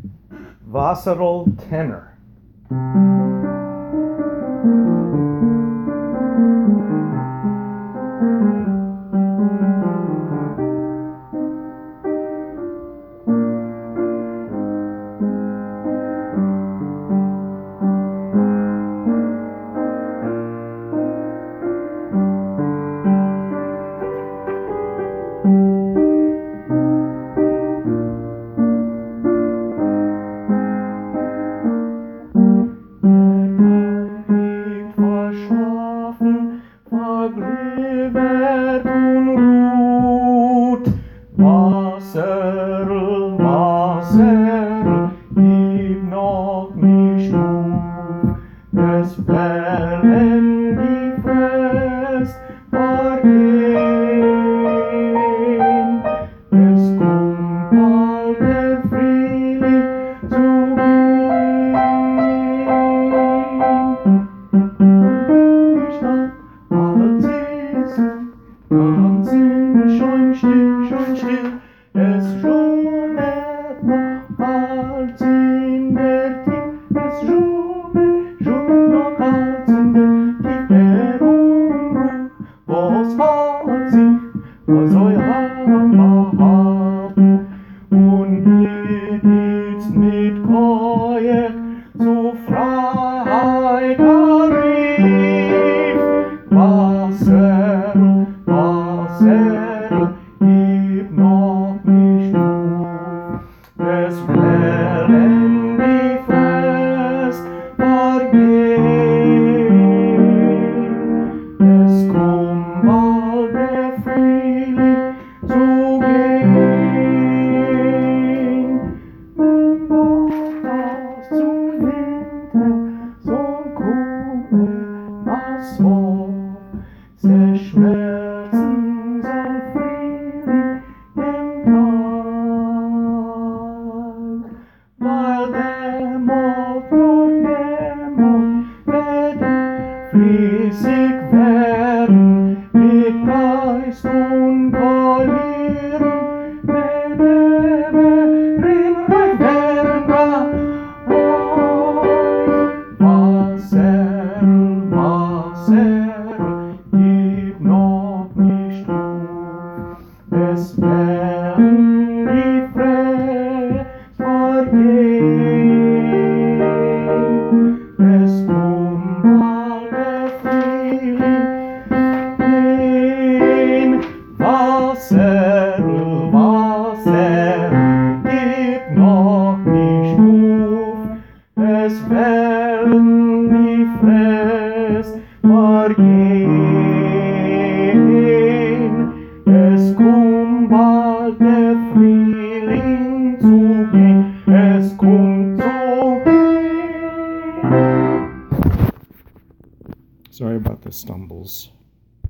Wasserl tenor. Verglübert und ruht. Wasserl, Wasserl, gib noch nicht auf. Es werden die Frist vergehen. Es kommt bald der Frühling zu gehen. Die Stadt als ganz schon still, es schummert noch als in der Tief, es schummert noch als in der Tief, der Unruh, was hat sich, was euch behalten, und ihr geht's mit Keuch zur Freiheit rief. Wasserl, Wasserl, gib noch nicht auf. Es werden die Frist vergehen. Es kommt bald der Frühling zu gehen. Wenn das zum Winter soll kommen, was soll zerschmerzen soll Frühling den Tag, weil der Mond wird fließig werden, mit Geist und Polieren, reich werden Wasserl, Wasserl, gib noch nicht auf. Es werden die Frist vergehen. Es kommt bald der Frühling gehen. Wasserl, Wasserl, gib noch nicht auf. Es werden die Frist vergehen. Es kommt bald der Frühling zu gehen. Es kommt zu gehen. Sorry about the stumbles.